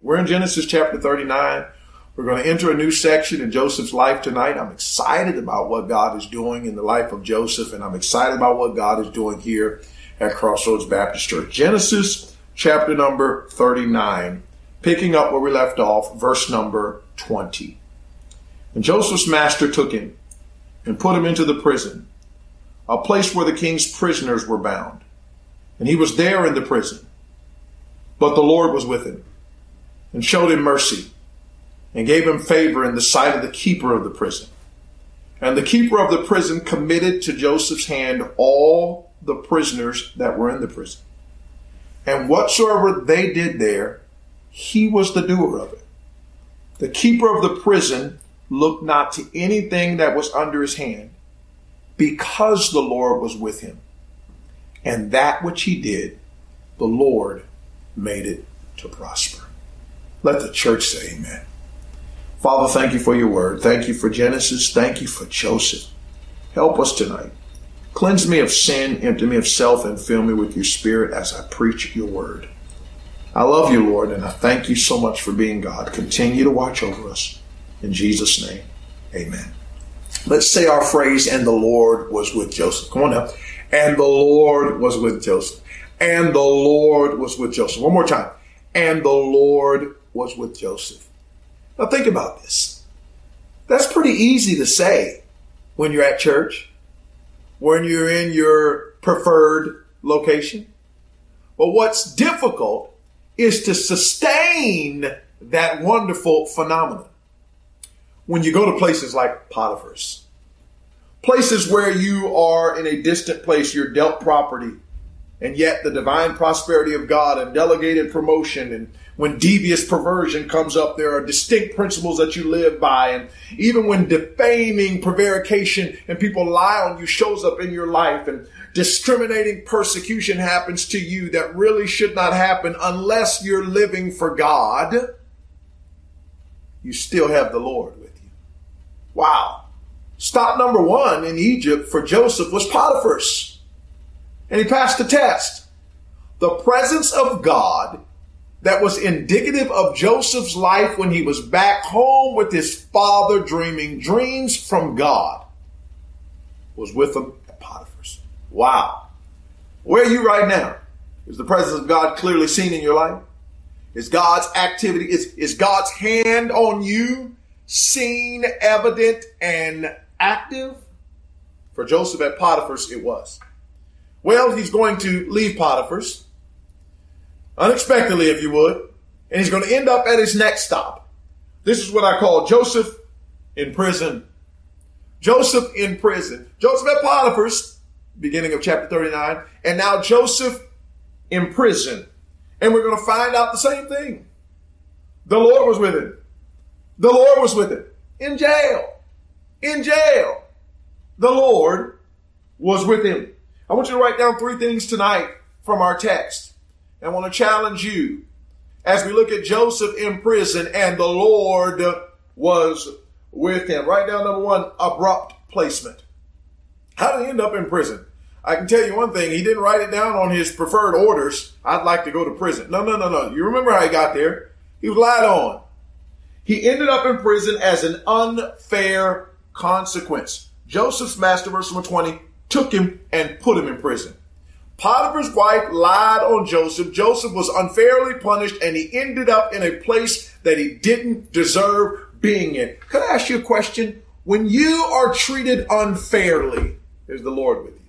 We're in Genesis chapter 39. We're going to enter a new section in Joseph's life tonight. I'm excited about what God is doing in the life of Joseph, and I'm excited about what God is doing here at Crossroads Baptist Church. Genesis chapter number 39, picking up where we left off, verse number 20. And Joseph's master took him and put him into the prison, a place where the king's prisoners were bound. And he was there in the prison. But the Lord was with him and showed him mercy and gave him favor in the sight of the keeper of the prison. And the keeper of the prison committed to Joseph's hand all the prisoners that were in the prison. And whatsoever they did there, he was the doer of it. The keeper of the prison looked not to anything that was under his hand, because the Lord was with him. And that which he did, the Lord made it to prosper. Let the church say amen. Father, thank you for your word. Thank you for Genesis. Thank you for Joseph. Help us tonight. Cleanse me of sin, empty me of self, and fill me with your spirit as I preach your word. I love you, Lord, and I thank you so much for being God. Continue to watch over us. In Jesus' name, amen. Let's say our phrase, and the Lord was with Joseph. Come on now. And the Lord was with Joseph. And the Lord was with Joseph. One more time. And the Lord was with Joseph. Now think about this. That's pretty easy to say when you're at church, when you're in your preferred location. But what's difficult is to sustain that wonderful phenomenon when you go to places like Potiphar's. Places where you are in a distant place, you're dealt property, and yet the divine prosperity of God and delegated promotion, and when devious perversion comes up, there are distinct principles that you live by. And even when defaming, prevarication, and people lie on you shows up in your life, and discriminating persecution happens to you that really should not happen unless you're living for God, you still have the Lord with you. Wow. Stop number one in Egypt for Joseph was Potiphar's. And he passed the test. The presence of God that was indicative of Joseph's life when he was back home with his father dreaming dreams from God was with him at Potiphar's. Wow. Where are you right now? Is the presence of God clearly seen in your life? Is God's activity, is God's hand on you seen, evident, and active? For Joseph at Potiphar's, it was. Well, he's going to leave Potiphar's unexpectedly, if you would, and he's going to end up at his next stop. This is what I call Joseph in prison. Joseph in prison. Joseph at Potiphar's, beginning of chapter 39, and now Joseph in prison. And we're going to find out the same thing. The Lord was with him. The Lord was with him. In jail. In jail. The Lord was with him. I want you to write down three things tonight from our text. And I want to challenge you as we look at Joseph in prison and the Lord was with him. Write down number one, abrupt placement. How did he end up in prison? I can tell you one thing. He didn't write it down on his preferred orders. I'd like to go to prison. No. You remember how he got there. He was lied on. He ended up in prison as an unfair consequence. Joseph's master, verse number 20, took him and put him in prison. Potiphar's wife lied on Joseph. Joseph was unfairly punished, and he ended up in a place that he didn't deserve being in. Can I ask you a question? When you are treated unfairly, is the Lord with you?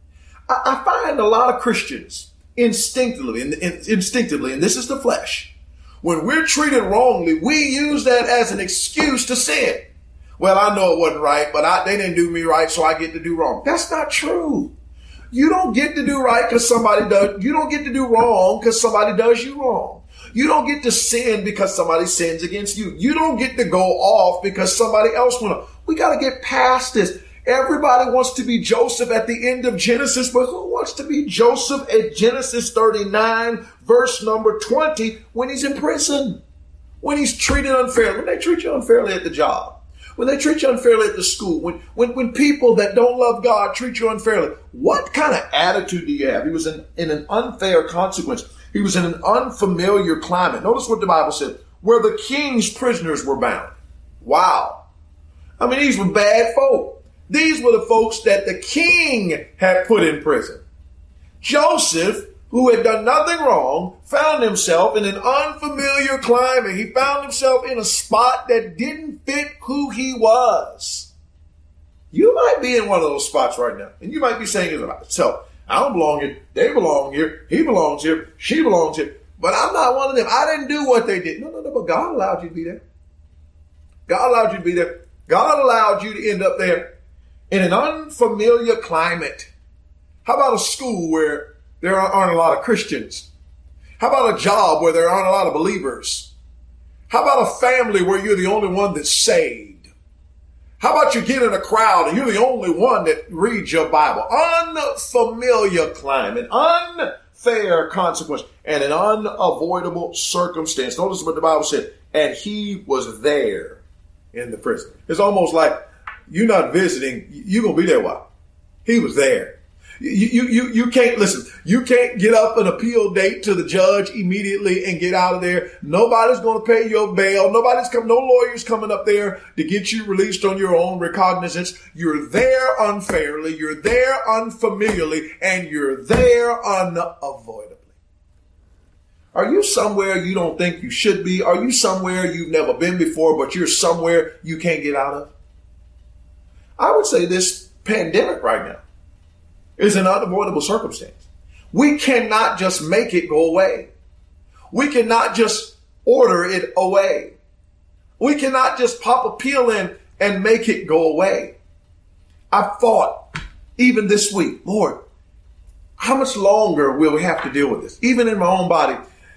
I find a lot of Christians instinctively, and this is the flesh, when we're treated wrongly, we use that as an excuse to sin. Well, I know it wasn't right, but they didn't do me right, so I get to do wrong. That's not true. You don't get to do right because somebody does. You don't get to do wrong because somebody does you wrong. You don't get to sin because somebody sins against you. You don't get to go off because somebody else went off. We got to get past this. Everybody wants to be Joseph at the end of Genesis, but who wants to be Joseph at Genesis 39, verse number 20, when he's in prison, when he's treated unfairly, when they treat you unfairly at the job, when they treat you unfairly at the school, when people that don't love God treat you unfairly? What kind of attitude do you have? He was in an unfair consequence. He was in an unfamiliar climate. Notice what the Bible said. where the king's prisoners were bound. Wow. I mean, these were bad folk. These were the folks that the king had put in prison. Joseph, who had done nothing wrong, found himself in an unfamiliar climate. He found himself in a spot that didn't fit who he was. You might be in one of those spots right now, and you might be saying to yourself, I don't belong here. They belong here. He belongs here. She belongs here. But I'm not one of them. I didn't do what they did. No, but God allowed you to be there. God allowed you to be there. God allowed you to end up there in an unfamiliar climate. How about a school where there aren't a lot of Christians? How about a job where there aren't a lot of believers? How about a family where you're the only one that's saved? How about you get in a crowd and you're the only one that reads your Bible? Unfamiliar climate, unfair consequence, and an unavoidable circumstance. Notice what the Bible said. And he was there in the prison. It's almost like you're not visiting. You're going to be there a while. He was there. You can't listen. You can't get up an appeal date to the judge immediately and get out of there. Nobody's going to pay your bail. No lawyer's coming up there to get you released on your own recognizance. You're there unfairly. You're there unfamiliarly, and you're there unavoidably. Are you somewhere you don't think you should be? Are you somewhere you've never been before, but you're somewhere you can't get out of? I would say this pandemic right now is an unavoidable circumstance. We cannot just make it go away. We cannot just order it away. We cannot just pop a pill in and make it go away. I thought, even this week, Lord, how much longer will we have to deal with this? Even in my own body,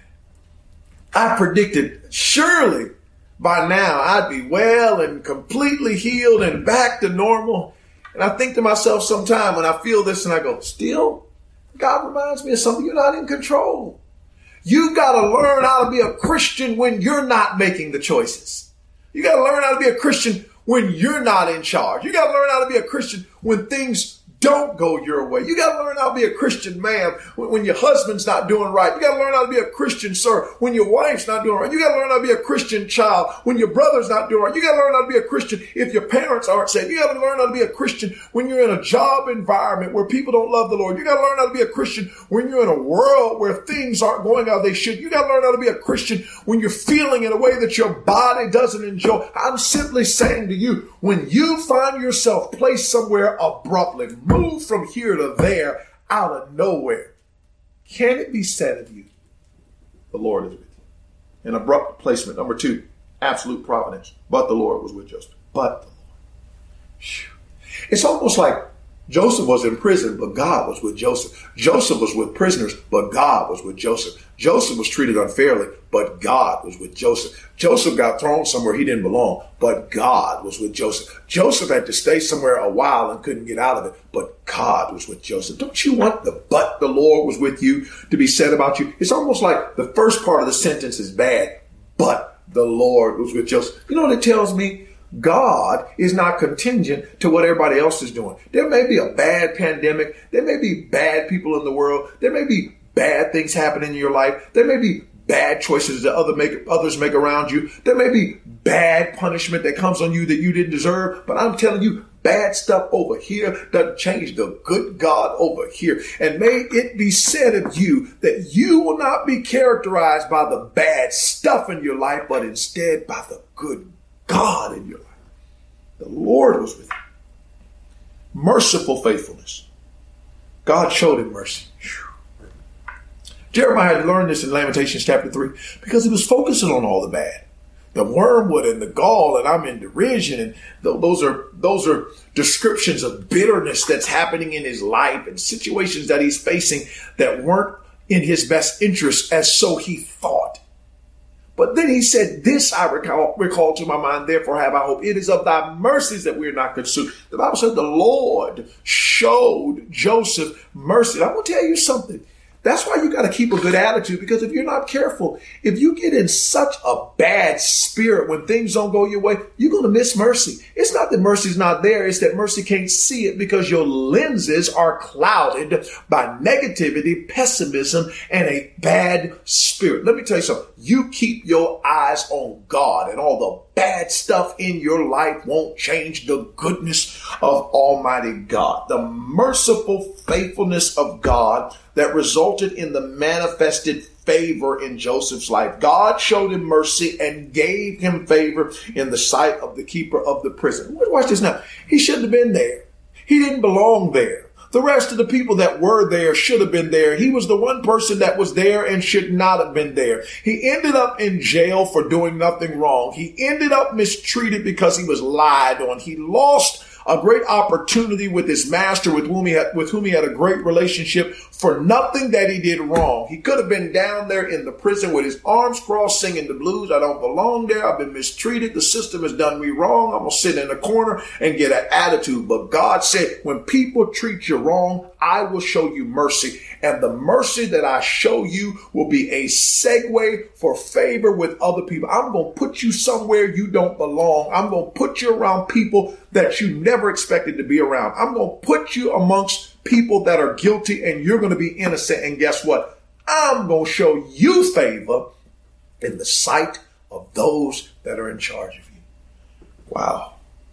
I predicted surely by now I'd be well and completely healed and back to normal. And I think to myself sometime when I feel this and I go, still, God reminds me of something. You're not in control. You got to learn how to be a Christian when you're not making the choices. You got to learn how to be a Christian when you're not in charge. You got to learn how to be a Christian when things don't go your way. You got to learn how to be a Christian man when your husband's not doing right. You got to learn how to be a Christian sir when your wife's not doing right. You got to learn how to be a Christian child when your brother's not doing right. You got to learn how to be a Christian if your parents aren't saved. You got to learn how to be a Christian when you're in a job environment where people don't love the Lord. You got to learn how to be a Christian when you're in a world where things aren't going how they should. You got to learn how to be a Christian when you're feeling in a way that your body doesn't enjoy. I'm simply saying to you, when you find yourself placed somewhere abruptly, move from here to there out of nowhere, can it be said of you, the Lord is with you? An abrupt placement. Number 2, absolute providence. But the Lord was with Joseph. But the Lord. Whew. It's almost like Joseph was in prison, but God was with Joseph. Joseph was with prisoners, but God was with Joseph. Joseph was treated unfairly, but God was with Joseph. Joseph got thrown somewhere he didn't belong, but God was with Joseph. Joseph had to stay somewhere a while and couldn't get out of it, but God was with Joseph. Don't you want the "but the Lord was with you" to be said about you? It's almost like the first part of the sentence is bad, but the Lord was with Joseph. You know what it tells me? God is not contingent to what everybody else is doing. There may be a bad pandemic. There may be bad people in the world. There may be bad things happening in your life. There may be bad choices that others make around you. There may be bad punishment that comes on you that you didn't deserve. But I'm telling you, bad stuff over here doesn't change the good God over here. And may it be said of you that you will not be characterized by the bad stuff in your life, but instead by the good God in your life. The Lord was with you. Merciful faithfulness. God showed him mercy. Whew. Jeremiah had learned this in Lamentations chapter 3 because he was focusing on all the bad. The wormwood and the gall, and I'm in derision, and those are descriptions of bitterness that's happening in his life and situations that he's facing that weren't in his best interest, as so he thought. But then he said, this I recall to my mind, therefore have I hope. It is of thy mercies that we are not consumed. The Bible said the Lord showed Joseph mercy. I'm going to tell you something. That's why you got to keep a good attitude, because if you're not careful, if you get in such a bad spirit when things don't go your way, you're going to miss mercy. It's not that mercy's not there. It's that mercy can't see it because your lenses are clouded by negativity, pessimism, and a bad spirit. Let me tell you something. You keep your eyes on God, and all the bad stuff in your life won't change the goodness of Almighty God. The merciful faithfulness of God that resulted in the manifested favor in Joseph's life. God showed him mercy and gave him favor in the sight of the keeper of the prison. Watch this now. He shouldn't have been there. He didn't belong there. The rest of the people that were there should have been there. He was the one person that was there and should not have been there. He ended up in jail for doing nothing wrong. He ended up mistreated because he was lied on. He lost a great opportunity with his master, with whom he had a great relationship, for nothing that he did wrong. He could have been down there in the prison with his arms crossed singing the blues. I don't belong there. I've been mistreated. The system has done me wrong. I'm going to sit in a corner and get an attitude. But God said, when people treat you wrong, I will show you mercy. And the mercy that I show you will be a segue for favor with other people. I'm going to put you somewhere you don't belong. I'm going to put you around people that you never expected to be around. I'm going to put you amongst people that are guilty, and you're going to be innocent. And guess what? I'm going to show you favor in the sight of those that are in charge of you. Wow.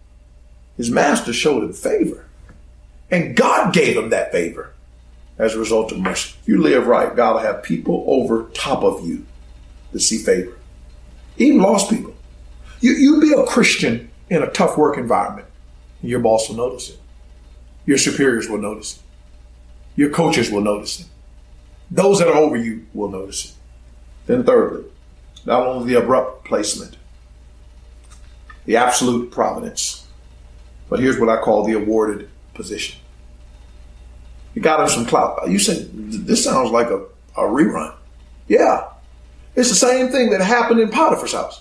His master showed him favor, and God gave him that favor as a result of mercy. If you live right, God will have people over top of you to see favor. Even lost people. You be a Christian in a tough work environment, and your boss will notice it. Your superiors will notice it. Your coaches will notice it. Those that are over you will notice it. Then thirdly, not only the abrupt placement, the absolute providence, but here's what I call the awarded position. You got him some clout. You said, this sounds like a rerun. Yeah. It's the same thing that happened in Potiphar's house.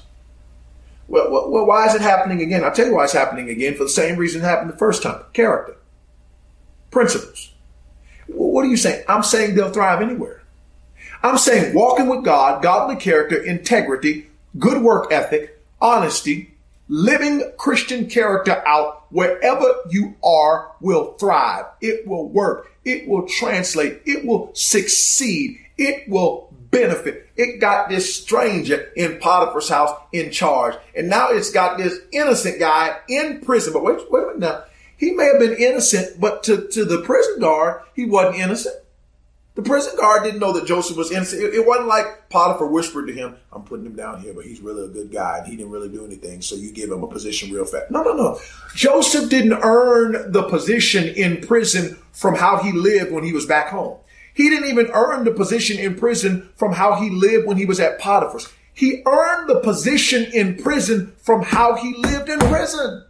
Well, why is it happening again? I'll tell you why it's happening again, for the same reason it happened the first time. Character. Principles. What are you saying? I'm saying they'll thrive anywhere. I'm saying walking with God, godly character, integrity, good work ethic, honesty, living Christian character out wherever you are will thrive. It will work. It will translate. It will succeed. It will benefit. It got this stranger in Potiphar's house in charge. And now it's got this innocent guy in prison. But wait a minute now. He may have been innocent, but to the prison guard, he wasn't innocent. The prison guard didn't know that Joseph was innocent. It wasn't like Potiphar whispered to him, I'm putting him down here, but he's really a good guy and he didn't really do anything, so you give him a position real fast. No. Joseph didn't earn the position in prison from how he lived when he was back home. He didn't even earn the position in prison from how he lived when he was at Potiphar's. He earned the position in prison from how he lived in prison.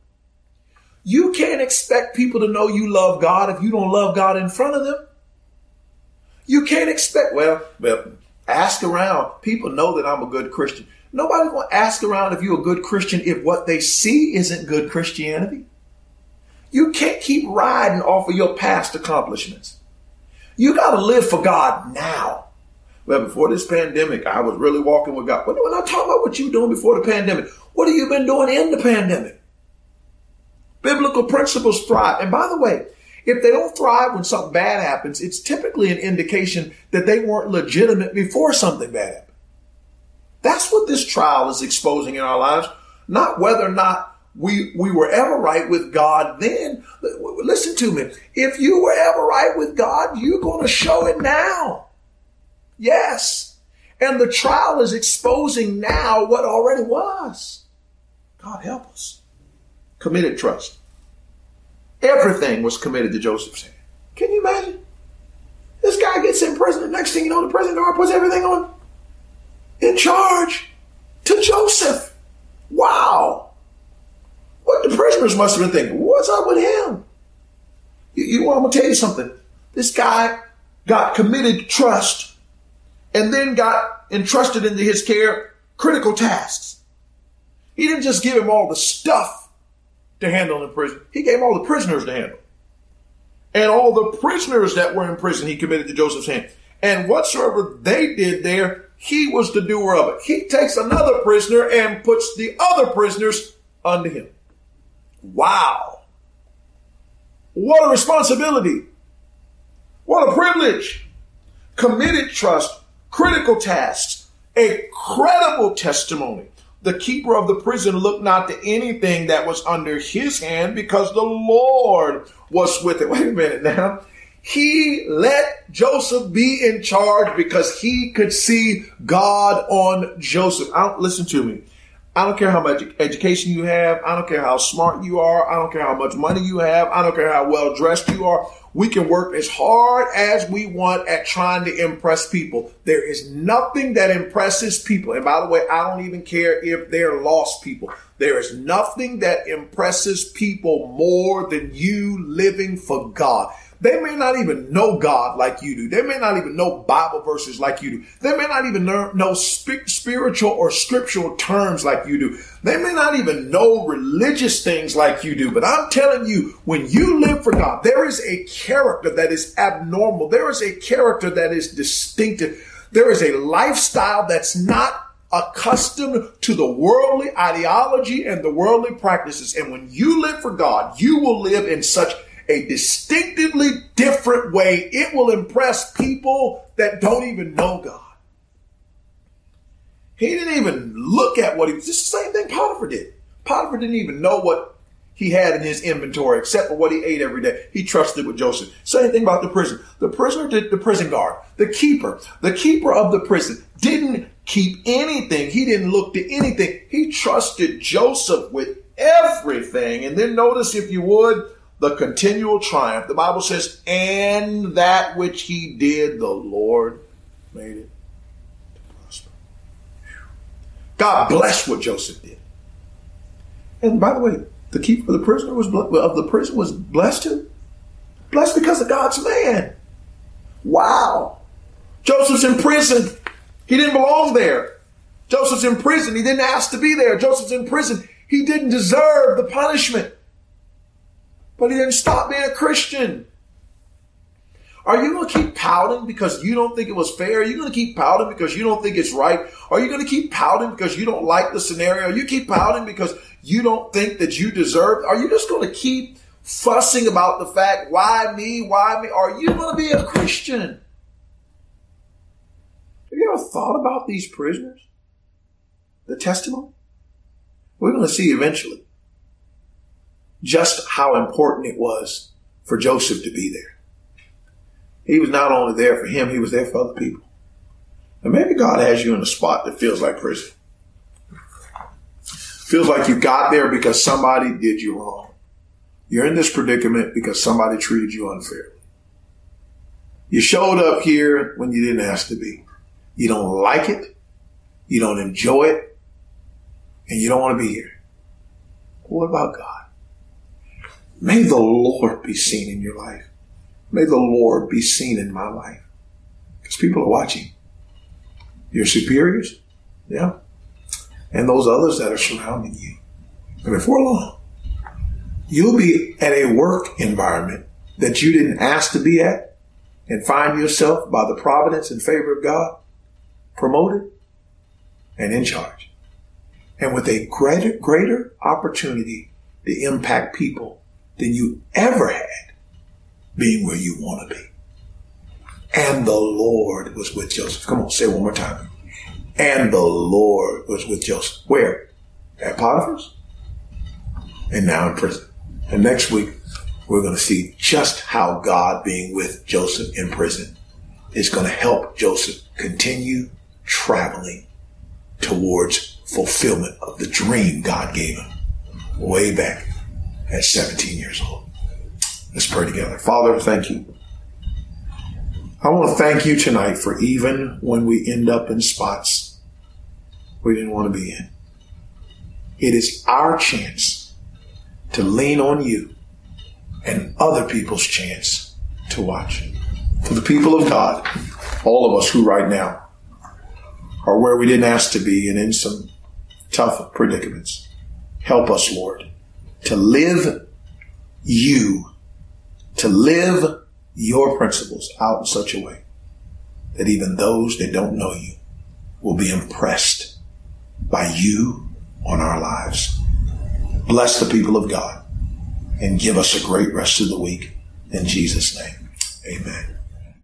You can't expect people to know you love God if you don't love God in front of them. You can't expect, well, ask around. People know that I'm a good Christian. Nobody's going to ask around if you're a good Christian if what they see isn't good Christianity. You can't keep riding off of your past accomplishments. You got to live for God now. Well, before this pandemic, I was really walking with God. We're not talking about what you were doing before the pandemic. What have you been doing in the pandemic? Biblical principles thrive. And by the way, if they don't thrive when something bad happens, it's typically an indication that they weren't legitimate before something bad happened. That's what this trial is exposing in our lives, not whether or not we were ever right with God then. Listen to me. If you were ever right with God, you're going to show it now. Yes. And the trial is exposing now what already was. God help us. Committed trust. Everything was committed to Joseph's hand. Can you imagine? This guy gets in prison. The next thing you know, the prison guard puts everything on in charge to Joseph. Wow. What the prisoners must have been thinking. What's up with him? I'm going to tell you something. This guy got committed trust and then got entrusted into his care critical tasks. He didn't just give him all the stuff to handle in prison. He gave all the prisoners to handle. And all the prisoners that were in prison, he committed to Joseph's hand. And whatsoever they did there, he was the doer of it. He takes another prisoner and puts the other prisoners under him. Wow. What a responsibility. What a privilege. Committed trust, critical tasks, a credible testimony. The keeper of the prison looked not to anything that was under his hand because the Lord was with it. Wait a minute now. He let Joseph be in charge because he could see God on Joseph. Listen to me. I don't care how much education you have. I don't care how smart you are. I don't care how much money you have. I don't care how well dressed you are. We can work as hard as we want at trying to impress people. There is nothing that impresses people. And by the way, I don't even care if they're lost people. There is nothing that impresses people more than you living for God. They may not even know God like you do. They may not even know Bible verses like you do. They may not even know spiritual or scriptural terms like you do. They may not even know religious things like you do. But I'm telling you, when you live for God, there is a character that is abnormal. There is a character that is distinctive. There is a lifestyle that's not accustomed to the worldly ideology and the worldly practices. And when you live for God, you will live in such a distinctively different way. It will impress people that don't even know God. He didn't even look at what he was. It's the same thing Potiphar did. Potiphar didn't even know what he had in his inventory except for what he ate every day. He trusted with Joseph. Same thing about the prison. The prisoner did the prison guard. The keeper of the prison didn't keep anything. He didn't look to anything. He trusted Joseph with everything. And then notice, if you would, the continual triumph. The Bible says, and that which he did, the Lord made it to prosper. God blessed what Joseph did. And by the way, the keeper of the prison was blessed too. Blessed because of God's man. Wow. Joseph's in prison. He didn't belong there. Joseph's in prison. He didn't ask to be there. Joseph's in prison. He didn't deserve the punishment. But he didn't stop being a Christian. Are you going to keep pouting because you don't think it was fair? Are you going to keep pouting because you don't think it's right? Are you going to keep pouting because you don't like the scenario? Are you keep pouting because you don't think that you deserve? Are you just going to keep fussing about the fact, why me, why me? Are you going to be a Christian? Have you ever thought about these prisoners? The testimony? We're going to see eventually just how important it was for Joseph to be there. He was not only there for him, he was there for other people. And maybe God has you in a spot that feels like prison. Feels like you got there because somebody did you wrong. You're in this predicament because somebody treated you unfairly. You showed up here when you didn't ask to be. You don't like it. You don't enjoy it. And you don't want to be here. What about God? May the Lord be seen in your life. May the Lord be seen in my life. Because people are watching. Your superiors, yeah, and those others that are surrounding you. And before long, you'll be at a work environment that you didn't ask to be at and find yourself, by the providence and favor of God, promoted and in charge. And with a greater opportunity to impact people than you ever had, being where you want to be. And the Lord was with Joseph. Come on, say it one more time. And the Lord was with Joseph. Where? At Potiphar's. And now in prison. And next week, we're going to see just how God being with Joseph in prison is going to help Joseph continue traveling towards fulfillment of the dream God gave him way back at 17 years old. Let's pray together. Father, thank you. I want to thank you tonight for even when we end up in spots we didn't want to be in. It is our chance to lean on you and other people's chance to watch. For the people of God, all of us who right now are where we didn't ask to be and in some tough predicaments, help us, Lord, to live you, to live your principles out in such a way that even those that don't know you will be impressed by you on our lives. Bless the people of God and give us a great rest of the week. In Jesus' name, amen.